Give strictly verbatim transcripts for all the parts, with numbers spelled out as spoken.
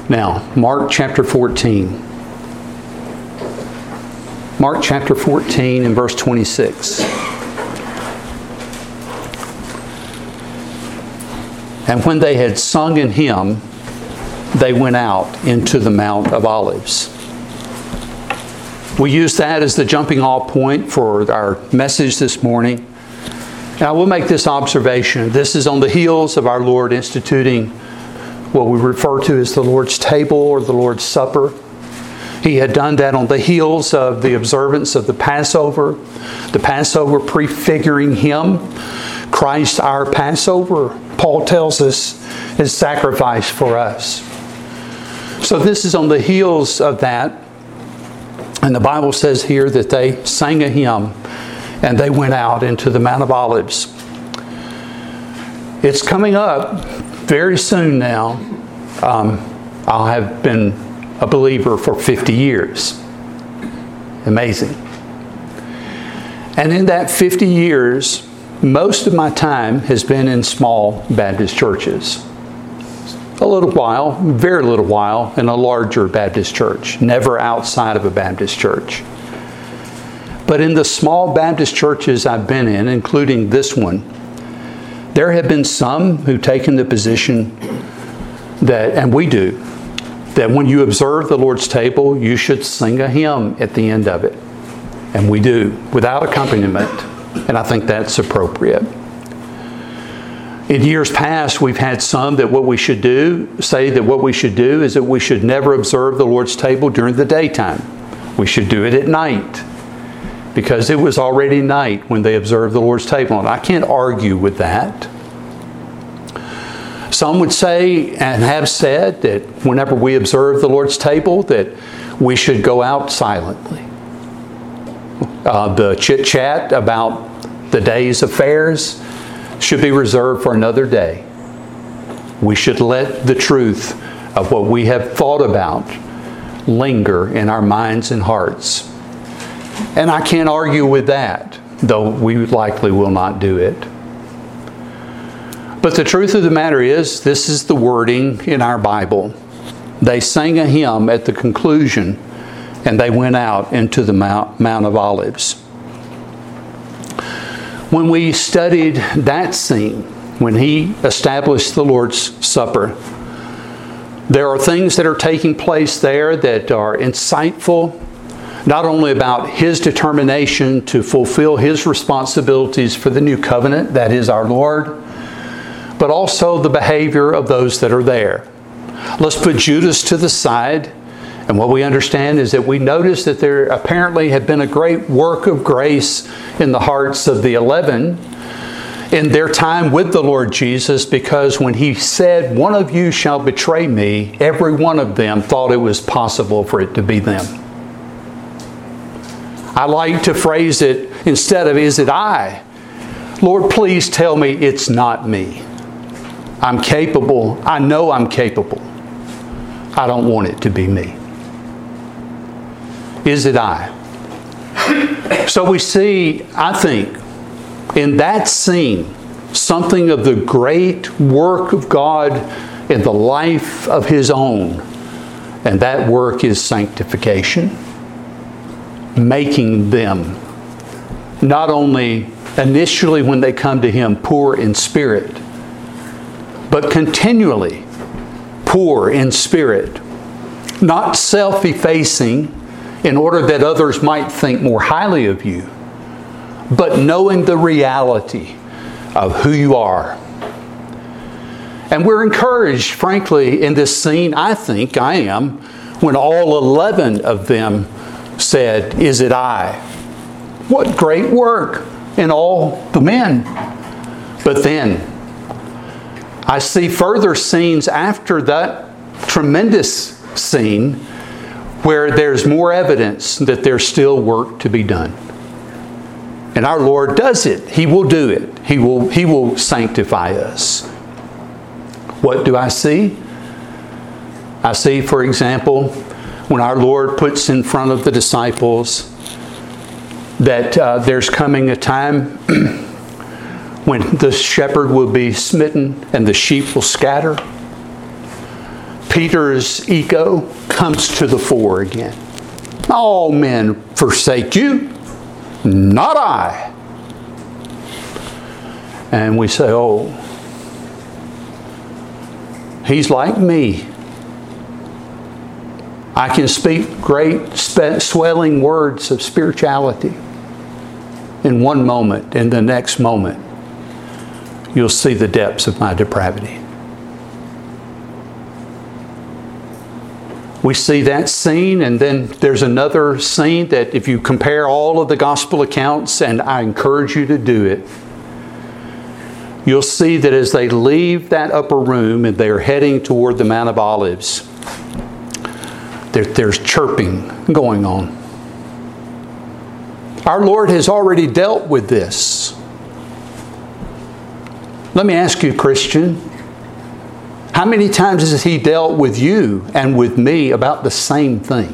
Now, Mark chapter fourteen. Mark chapter fourteen and verse twenty-six. And when they had sung an hymn, they went out into the Mount of Olives. We use that as the jumping off point for our message this morning. Now we'll make this observation. This is on the heels of our Lord instituting what we refer to as the Lord's table or the Lord's Supper. He had done that on the heels of the observance of the Passover. The Passover prefiguring Him, Christ our Passover, Paul tells us, is sacrificed for us. So this is on the heels of that. And the Bible says here that they sang a hymn and they went out into the Mount of Olives. It's coming up very soon now. Um, I'll have been a believer for fifty years. Amazing. And in that fifty years, most of my time has been in small Baptist churches. A little while, very little while, in a larger Baptist church, never outside of a Baptist church. But in the small Baptist churches I've been in, including this one, there have been some who've taken the position that, and we do, that when you observe the Lord's table, you should sing a hymn at the end of it. And we do, without accompaniment. And I think that's appropriate. In years past, we've had some that what we should do, say that what we should do is that we should never observe the Lord's table during the daytime. We should do it at night. Because it was already night when they observed the Lord's table. And I can't argue with that. Some would say and have said that whenever we observe the Lord's table that we should go out silently. Uh, the chit-chat about the day's affairs should be reserved for another day. We should let the truth of what we have thought about linger in our minds and hearts. And I can't argue with that, though we likely will not do it. But the truth of the matter is, this is the wording in our Bible. They sang a hymn at the conclusion, and they went out into the Mount, Mount of Olives. When we studied that scene, when He established the Lord's Supper, there are things that are taking place there that are insightful, not only about His determination to fulfill His responsibilities for the new covenant, that is our Lord, but also the behavior of those that are there. Let's put Judas to the side. And what we understand is that we notice that there apparently had been a great work of grace in the hearts of the eleven in their time with the Lord Jesus, because when He said, "One of you shall betray me," every one of them thought it was possible for it to be them. I like to phrase it instead of, "Is it I?" Lord, please tell me it's not me. I'm capable. I know I'm capable. I don't want it to be me. Is it I? So we see, I think, in that scene, something of the great work of God in the life of His own. And that work is sanctification. Making them, not only initially when they come to Him, poor in spirit, but continually poor in spirit. Not self-effacing in order that others might think more highly of you, but knowing the reality of who you are. And we're encouraged, frankly, in this scene, I think I am, when all eleven of them said, "Is it I?" What great work in all the men. But then, I see further scenes after that tremendous scene where there's more evidence that there's still work to be done. And our Lord does it. He will do it. He will, He will sanctify us. What do I see? I see, for example, when our Lord puts in front of the disciples that uh, there's coming a time when the shepherd will be smitten and the sheep will scatter. Peter's ego comes to the fore again. All men forsake you, not I. And we say, oh, he's like me. I can speak great swelling words of spirituality in one moment. In the next moment, you'll see the depths of my depravity. We see that scene, and then there's another scene that if you compare all of the gospel accounts, and I encourage you to do it, you'll see that as they leave that upper room and they're heading toward the Mount of Olives, there, there's chirping going on. Our Lord has already dealt with this. Let me ask you, Christian, how many times has He dealt with you and with me about the same thing?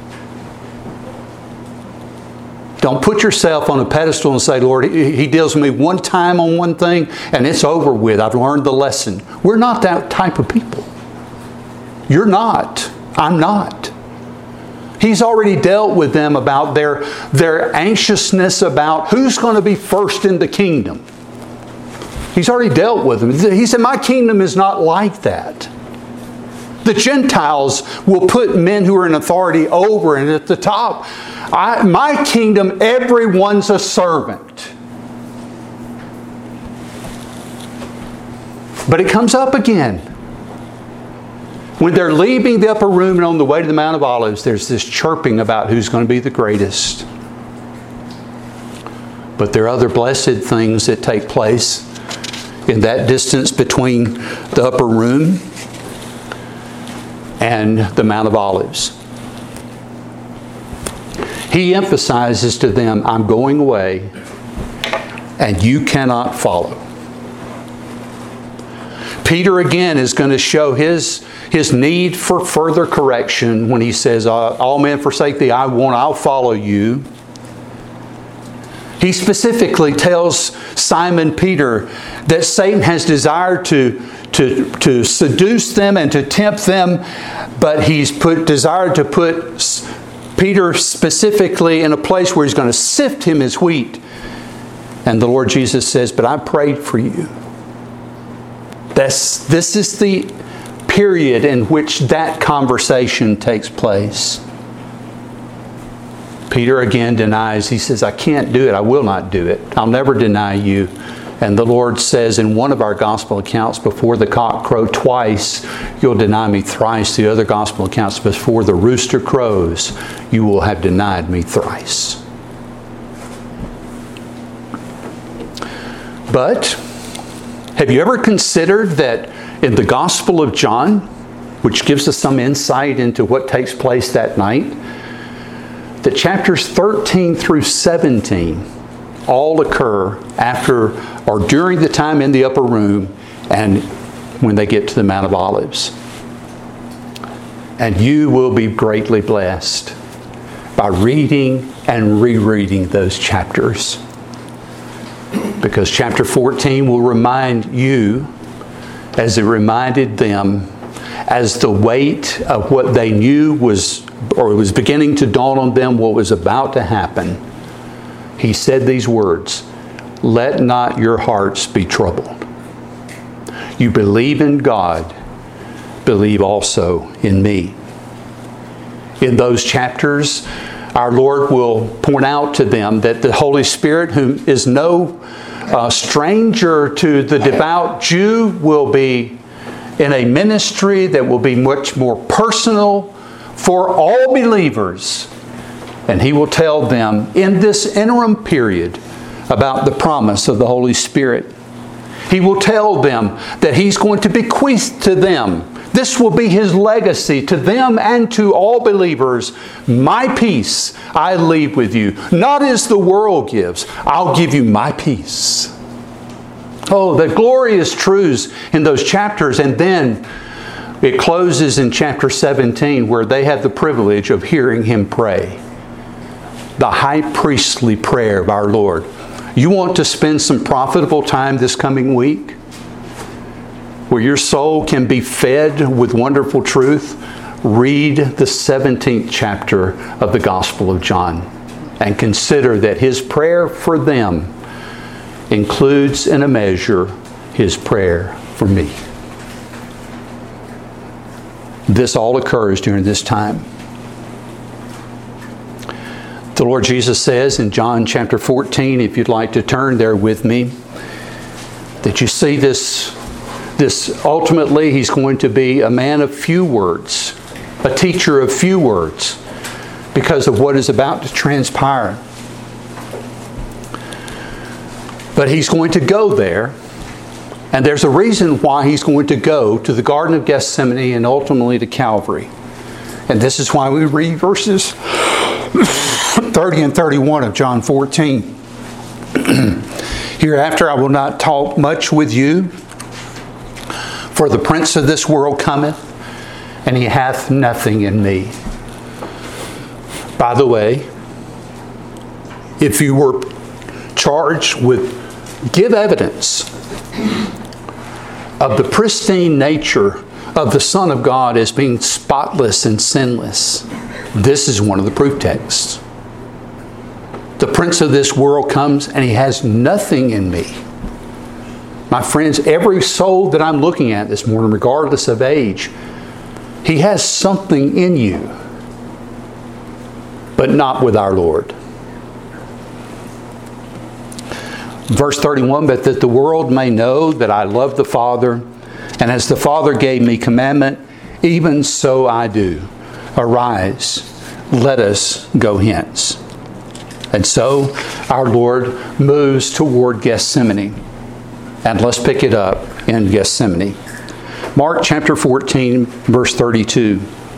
Don't put yourself on a pedestal and say, Lord, He deals with me one time on one thing and it's over with. I've learned the lesson. We're not that type of people. You're not. I'm not. He's already dealt with them about their, their anxiousness about who's going to be first in the kingdom. He's already dealt with them. He said, my kingdom is not like that. The Gentiles will put men who are in authority over and at the top. I, my kingdom, everyone's a servant. But it comes up again. When they're leaving the upper room and on the way to the Mount of Olives, there's this chirping about who's going to be the greatest. But there are other blessed things that take place in that distance between the upper room and the Mount of Olives. He emphasizes to them, I'm going away and you cannot follow. Peter again is going to show his, his need for further correction when he says, all men forsake thee, I won't, I'll follow you. He specifically tells Simon Peter that Satan has desired to, to, to seduce them and to tempt them, but he's put desired to put Peter specifically in a place where he's going to sift him as wheat. And the Lord Jesus says, but I prayed for you. That's, this is the period in which that conversation takes place. Peter again denies. He says, I can't do it. I will not do it. I'll never deny you. And the Lord says in one of our gospel accounts, before the cock crow twice, you'll deny me thrice. The other gospel accounts, before the rooster crows, you will have denied me thrice. But have you ever considered that in the Gospel of John, which gives us some insight into what takes place that night, that chapters thirteen through seventeen all occur after or during the time in the upper room and when they get to the Mount of Olives. And you will be greatly blessed by reading and rereading those chapters. Because chapter fourteen will remind you, as it reminded them, as the weight of what they knew was, or was beginning to dawn on them, what was about to happen. He said these words, let not your hearts be troubled. You believe in God, believe also in me. In those chapters, our Lord will point out to them that the Holy Spirit, who is no uh, stranger to the devout Jew, will be in a ministry that will be much more personal for all believers. And He will tell them in this interim period about the promise of the Holy Spirit. He will tell them that He's going to bequeath to them. This will be His legacy to them and to all believers. My peace I leave with you. Not as the world gives. I'll give you my peace. Oh, the glorious truths in those chapters. And then it closes in chapter seventeen, where they have the privilege of hearing Him pray. The high priestly prayer of our Lord. You want to spend some profitable time this coming week? where your soul can be fed with wonderful truth, read the seventeenth chapter of the Gospel of John and consider that his prayer for them includes in a measure his prayer for me. This all occurs during this time. The Lord Jesus says in John chapter fourteen, if you'd like to turn there with me, that you see this, this ultimately he's going to be a man of few words, a teacher of few words, because of what is about to transpire. But he's going to go there, and there's a reason why he's going to go to the Garden of Gethsemane and ultimately to Calvary. And this is why we read verses thirty and thirty-one of John fourteen. Hereafter I will not talk much with you, for the prince of this world cometh, and he hath nothing in me. By the way, if you were charged with give evidence of the pristine nature of the Son of God as being spotless and sinless, this is one of the proof texts. The prince of this world comes and he has nothing in me. My friends, every soul that I'm looking at this morning, regardless of age, he has something in you, but not with our Lord. Verse thirty-one, but that the world may know that I love the Father, and as the Father gave me commandment, even so I do. Arise, let us go hence. And so our Lord moves toward Gethsemane. And let's pick it up in Gethsemane. Mark chapter fourteen, verse thirty-two.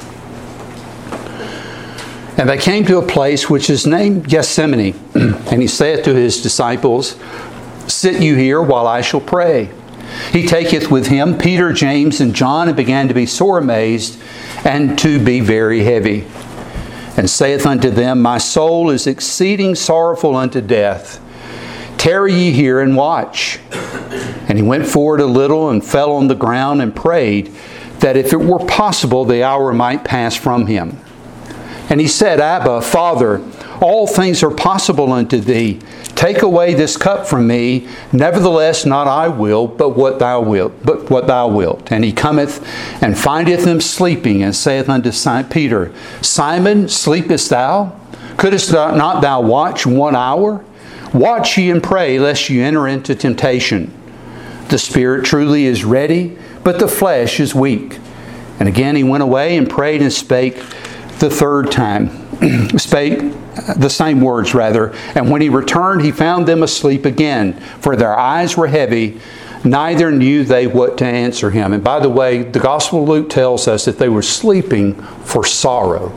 And they came to a place which is named Gethsemane. And he saith to his disciples, sit you here while I shall pray. He taketh with him Peter, James, and John, and began to be sore amazed, and to be very heavy. And saith unto them, my soul is exceeding sorrowful unto death. Tarry ye here and watch. And he went forward a little and fell on the ground and prayed, that if it were possible the hour might pass from him. And he said, Abba, Father, all things are possible unto thee. Take away this cup from me. Nevertheless, not I will, but what thou wilt. But what thou wilt. And he cometh and findeth them sleeping, and saith unto Simon Peter, Simon, sleepest thou? Couldst thou not thou watch one hour? Watch ye and pray, lest ye enter into temptation. The spirit truly is ready, but the flesh is weak. And again he went away and prayed and spake the third time. spake the same words rather. And when he returned, he found them asleep again, for their eyes were heavy, neither knew they what to answer him. And by the way, the Gospel of Luke tells us that they were sleeping for sorrow.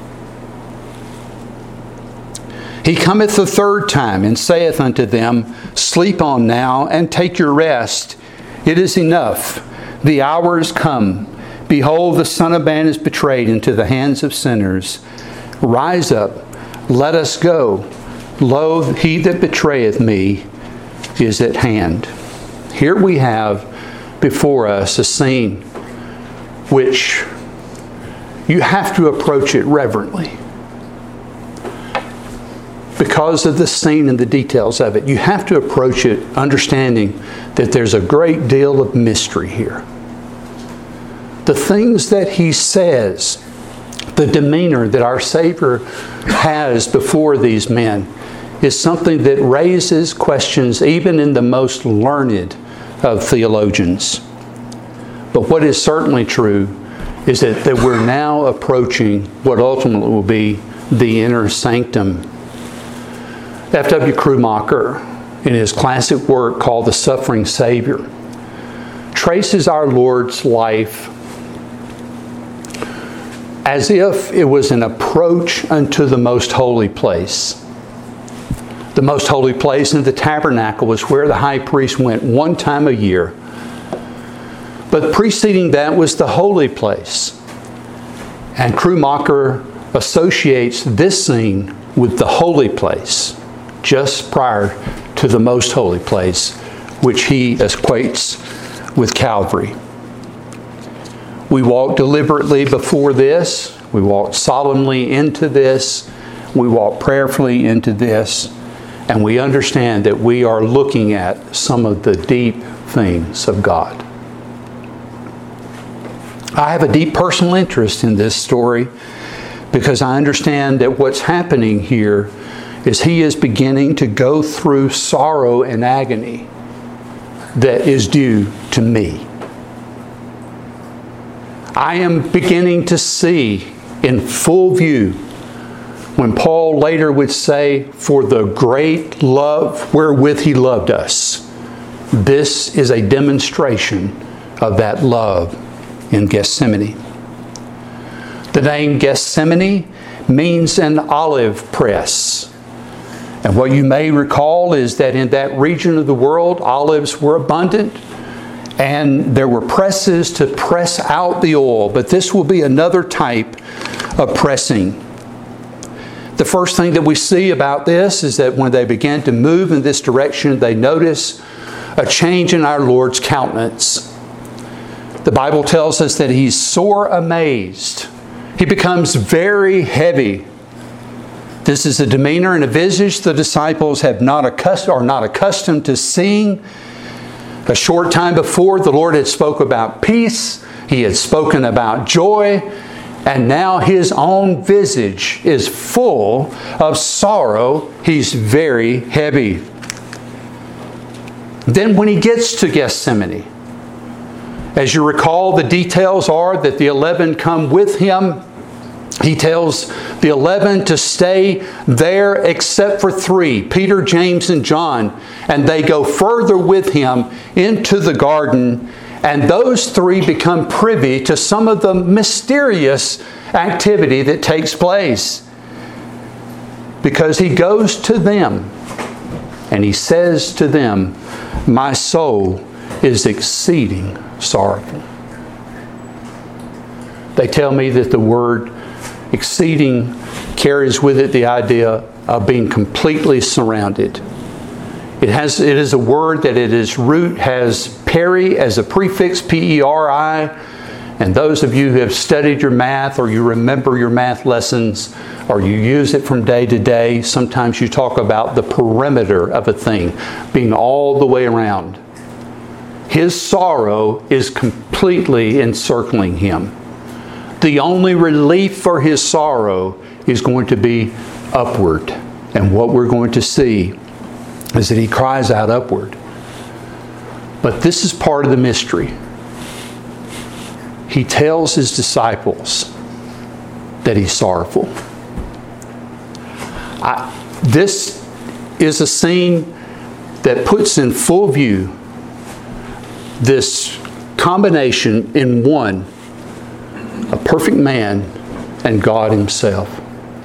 He cometh the third time and saith unto them, sleep on now and take your rest. It is enough. The hour is come. Behold, the Son of Man is betrayed into the hands of sinners. Rise up, let us go. Lo, he that betrayeth me is at hand. Here we have before us a scene which you have to approach it reverently. Because of the scene and the details of it, you have to approach it understanding that there's a great deal of mystery here. The things that he says, the demeanor that our Savior has before these men, is something that raises questions even in the most learned of theologians. But what is certainly true is that, that we're now approaching what ultimately will be the inner sanctum. F W Krummacher, in his classic work called The Suffering Savior, traces our Lord's life as if it was an approach unto the most holy place. The most holy place in the tabernacle was where the high priest went one time a year. But preceding that was the holy place. And Krummacher associates this scene with the holy place, just prior to the most holy place, which he equates with Calvary. We walk deliberately before this. We walk solemnly into this. We walk prayerfully into this. And we understand that we are looking at some of the deep things of God. I have a deep personal interest in this story because I understand that what's happening here is he is beginning to go through sorrow and agony that is due to me. I am beginning to see in full view when Paul later would say, "For the great love wherewith he loved us." This is a demonstration of that love in Gethsemane. The name Gethsemane means an olive press. And what you may recall is that in that region of the world, olives were abundant and there were presses to press out the oil. But this will be another type of pressing. The first thing that we see about this is that when they began to move in this direction, they notice a change in our Lord's countenance. The Bible tells us that He's sore amazed. He becomes very heavy. This is a demeanor and a visage the disciples have not accust- are not accustomed to seeing. A short time before, the Lord had spoke about peace. He had spoken about joy. And now His own visage is full of sorrow. He's very heavy. Then when He gets to Gethsemane, as you recall, the details are that the eleven come with Him. He tells the eleven to stay there except for three, Peter, James, and John. And they go further with Him into the garden. And those three become privy to some of the mysterious activity that takes place. Because He goes to them and He says to them, "My soul is exceeding sorrowful." They tell me that the word exceeding carries with it the idea of being completely surrounded. It has, it is a word that at its root has peri as a prefix, P E R I. And those of you who have studied your math or you remember your math lessons or you use it from day to day, sometimes you talk about the perimeter of a thing being all the way around. His sorrow is completely encircling Him. The only relief for His sorrow is going to be upward. And what we're going to see is that He cries out upward. But this is part of the mystery. He tells His disciples that He's sorrowful. I, this is a scene that puts in full view this combination in one, a perfect man and God Himself.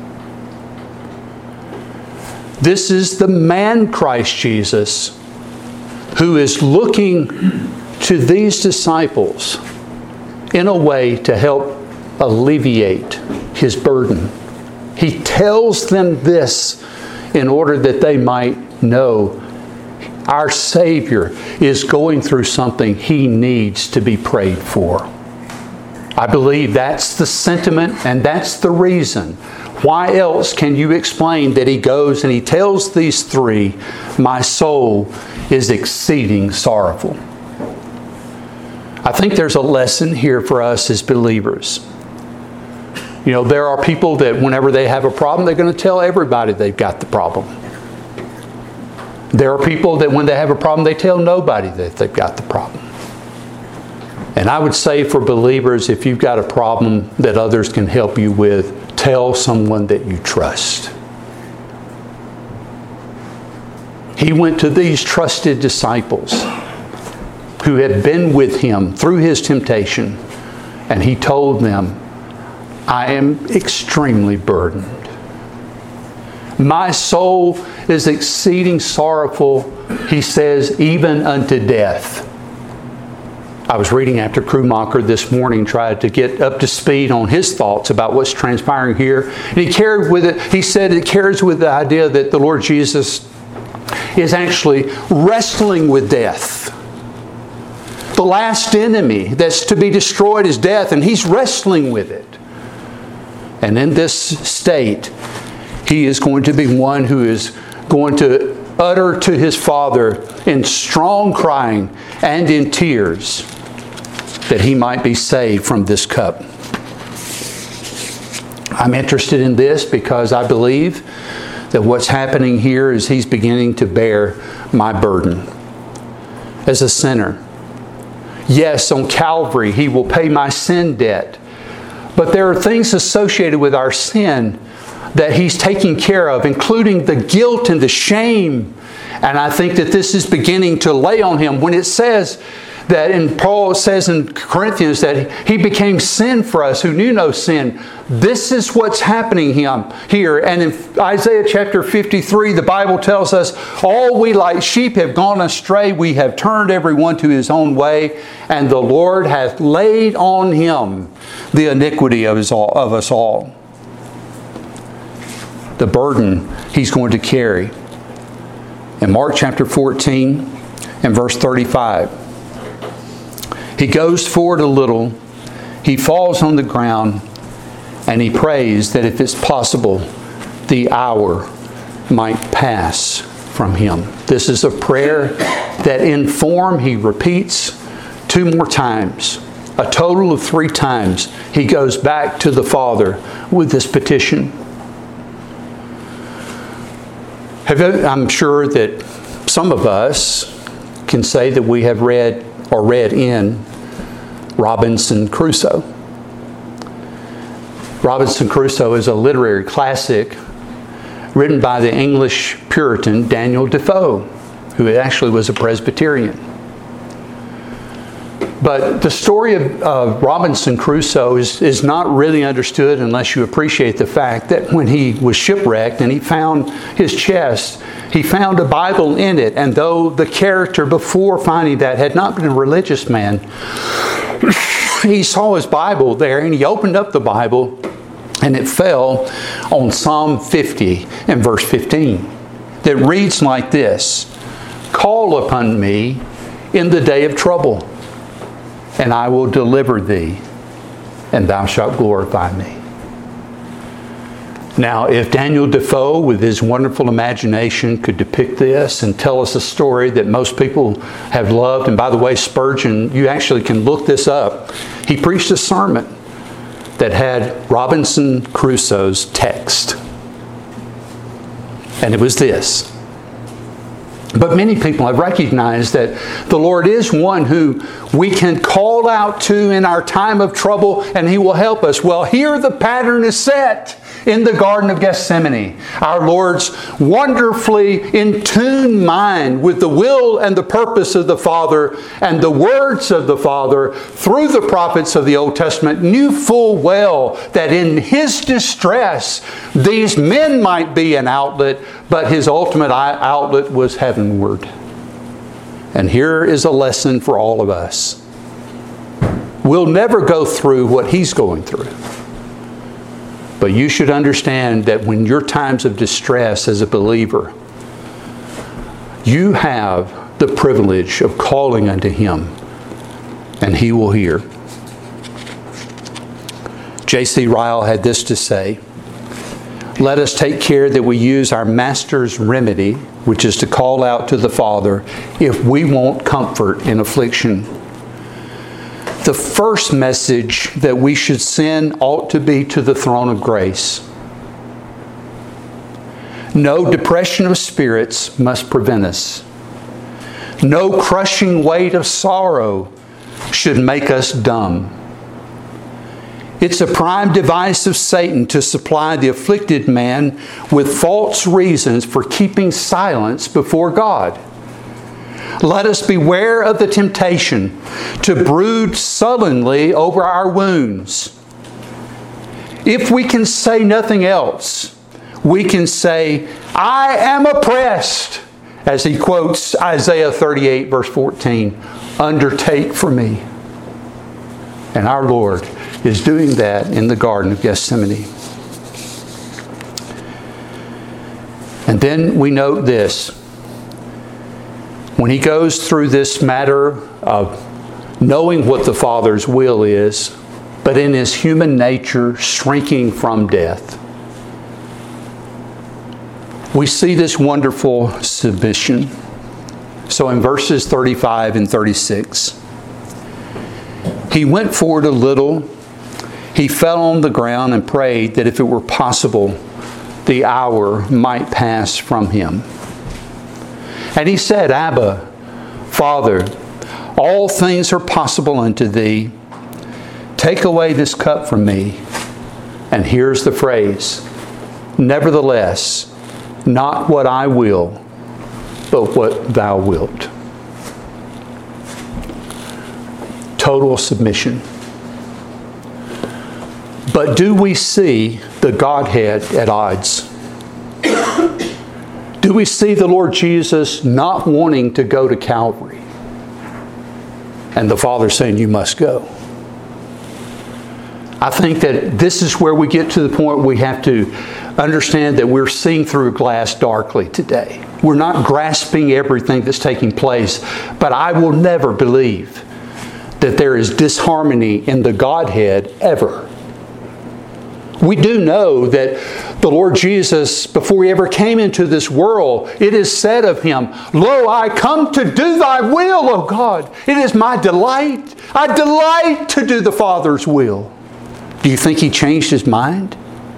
This is the man Christ Jesus who is looking to these disciples in a way to help alleviate His burden. He tells them this in order that they might know our Savior is going through something He needs to be prayed for. I believe that's the sentiment and that's the reason. Why else can you explain that He goes and He tells these three, "My soul is exceeding sorrowful"? I think there's a lesson here for us as believers. You know, there are people that whenever they have a problem, they're going to tell everybody they've got the problem. There are people that when they have a problem, they tell nobody that they've got the problem. And I would say for believers, if you've got a problem that others can help you with, tell someone that you trust. He went to these trusted disciples who had been with Him through His temptation, and He told them, "I am extremely burdened. My soul is exceeding sorrowful," He says, "even unto death." I was reading after Krummacher this morning, tried to get up to speed on his thoughts about what's transpiring here. And he carried with it, he said it carries with the idea that the Lord Jesus is actually wrestling with death. The last enemy that's to be destroyed is death, and he's wrestling with it. And in this state, he is going to be one who is going to utter to his Father in strong crying and in tears that he might be saved from this cup. I'm interested in this because I believe that what's happening here is he's beginning to bear my burden as a sinner. Yes, on Calvary, he will pay my sin debt. But there are things associated with our sin that he's taking care of, including the guilt and the shame. And I think that this is beginning to lay on him when it says that, and Paul says in Corinthians that he became sin for us who knew no sin. This is what's happening here. And in Isaiah chapter fifty-three, the Bible tells us, all we like sheep have gone astray. We have turned everyone to his own way. And the Lord hath laid on him the iniquity of, his all, of us all. The burden he's going to carry. In Mark chapter fourteen and verse thirty-five, he goes forward a little, he falls on the ground, and he prays that if it's possible, the hour might pass from him. This is a prayer that in form he repeats two more times. A total of three times he goes back to the Father with this petition. Have you, I'm sure that some of us can say that we have read or read in Robinson Crusoe. Robinson Crusoe is a literary classic written by the English Puritan Daniel Defoe, who actually was a Presbyterian. But the story of, of Robinson Crusoe is, is not really understood unless you appreciate the fact that when he was shipwrecked and he found his chest, he found a Bible in it. And though the character before finding that had not been a religious man, he saw his Bible there and he opened up the Bible and it fell on Psalm fifty and verse fifteen that reads like this: "Call upon me in the day of trouble, and I will deliver thee, and thou shalt glorify me." Now, if Daniel Defoe, with his wonderful imagination, could depict this and tell us a story that most people have loved, and by the way, Spurgeon, you actually can look this up. He preached a sermon that had Robinson Crusoe's text. And it was this: but many people have recognized that the Lord is one who we can call out to in our time of trouble and He will help us. Well, here the pattern is set in the Garden of Gethsemane. Our Lord's wonderfully in tune mind with the will and the purpose of the Father and the words of the Father through the prophets of the Old Testament knew full well that in His distress these men might be an outlet, but His ultimate outlet was heavenward. And here is a lesson for all of us. We'll never go through what He's going through. But you should understand that when your times of distress as a believer, you have the privilege of calling unto Him, and He will hear. J C Ryle had this to say: "Let us take care that we use our Master's remedy, which is to call out to the Father, if we want comfort in affliction." The first message that we should send ought to be to the throne of grace. No depression of spirits must prevent us. No crushing weight of sorrow should make us dumb. It's a prime device of Satan to supply the afflicted man with false reasons for keeping silence before God. Let us beware of the temptation to brood sullenly over our wounds. If we can say nothing else, we can say, "I am oppressed," as he quotes Isaiah thirty-eight verse fourteen, "Undertake for me." And our Lord is doing that in the Garden of Gethsemane. And then we note this: when He goes through this matter of knowing what the Father's will is, but in his human nature shrinking from death. We see this wonderful submission. So in verses thirty-five and thirty-six, he went forward a little, he fell on the ground and prayed that if it were possible, the hour might pass from him. And he said, Abba, Father, all things are possible unto thee. Take away this cup from me. And here's the phrase, nevertheless, not what I will, but what thou wilt. Total submission. But do we see the Godhead at odds? Do we see the Lord Jesus not wanting to go to Calvary? And the Father saying, you must go. I think that this is where we get to the point where we have to understand that we're seeing through glass darkly today. We're not grasping everything that's taking place, but I will never believe that there is disharmony in the Godhead ever. We do know that the Lord Jesus, before He ever came into this world, it is said of Him, Lo, I come to do Thy will, O God. It is my delight. I delight to do the Father's will. Do you think He changed His mind?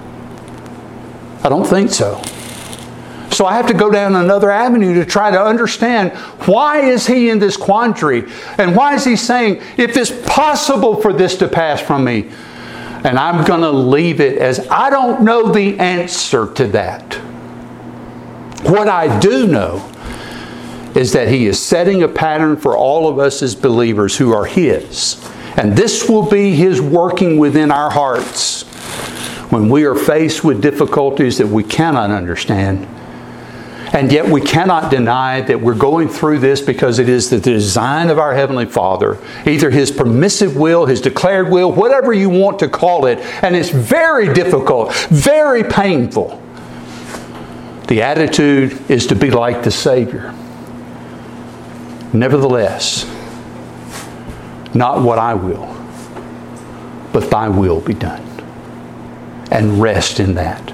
I don't think so. So I have to go down another avenue to try to understand, why is He in this quandary? And why is He saying, if it's possible for this to pass from me, and I'm going to leave it as I don't know the answer to that. What I do know is that He is setting a pattern for all of us as believers who are His. And this will be His working within our hearts when we are faced with difficulties that we cannot understand. And yet we cannot deny that we're going through this because it is the design of our Heavenly Father, either His permissive will, His declared will, whatever you want to call it. And it's very difficult, very painful. The attitude is to be like the Savior. Nevertheless, not what I will, but Thy will be done. And rest in that.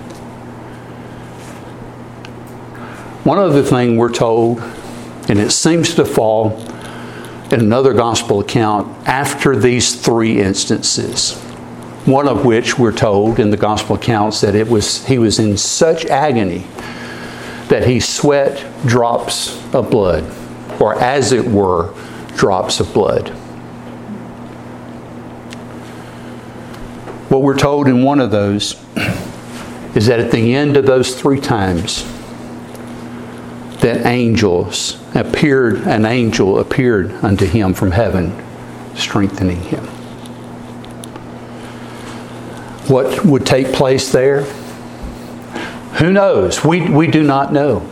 One other thing we're told, and it seems to fall in another gospel account after these three instances. One of which we're told in the gospel accounts that it was he was in such agony that he sweat drops of blood, or as it were, drops of blood. What we're told in one of those is that at the end of those three times, that angels appeared, an angel appeared unto him from heaven, strengthening him. What would take place there? Who knows? We, we do not know.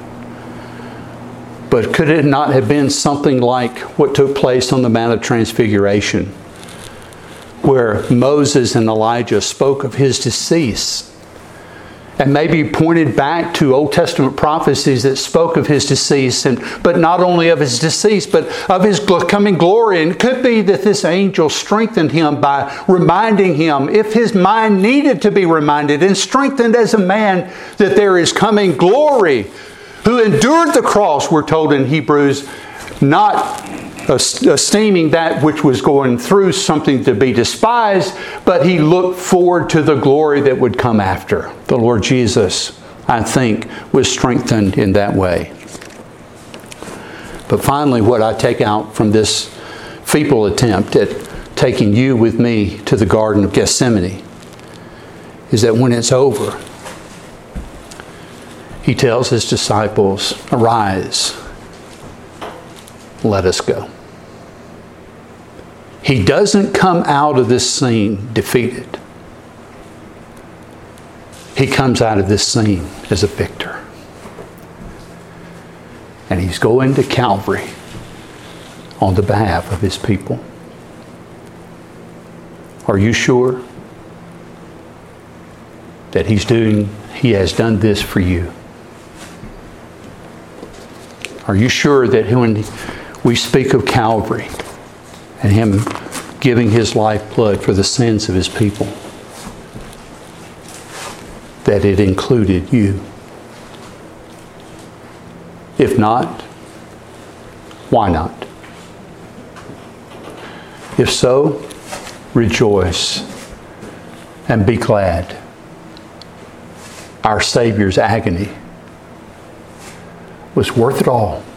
But could it not have been something like what took place on the Mount of Transfiguration, where Moses and Elijah spoke of his decease, and maybe pointed back to Old Testament prophecies that spoke of his decease, and but not only of his decease, but of his coming glory. And it could be that this angel strengthened him by reminding him, if his mind needed to be reminded and strengthened as a man, that there is coming glory, who endured the cross, we're told in Hebrews, not esteeming that which was going through something to be despised, but he looked forward to the glory that would come after. The Lord Jesus, I think, was strengthened in that way. But finally, what I take out from this feeble attempt at taking you with me to the Garden of Gethsemane is that when it's over, He tells His disciples, arise, let us go. He doesn't come out of this scene defeated. He comes out of this scene as a victor. And He's going to Calvary on the behalf of His people. Are you sure that He's doing, He has done this for you? Are you sure that when we speak of Calvary and Him giving His lifeblood for the sins of His people, that it included you. If not, why not? If so, rejoice and be glad. Our Savior's agony was worth it all.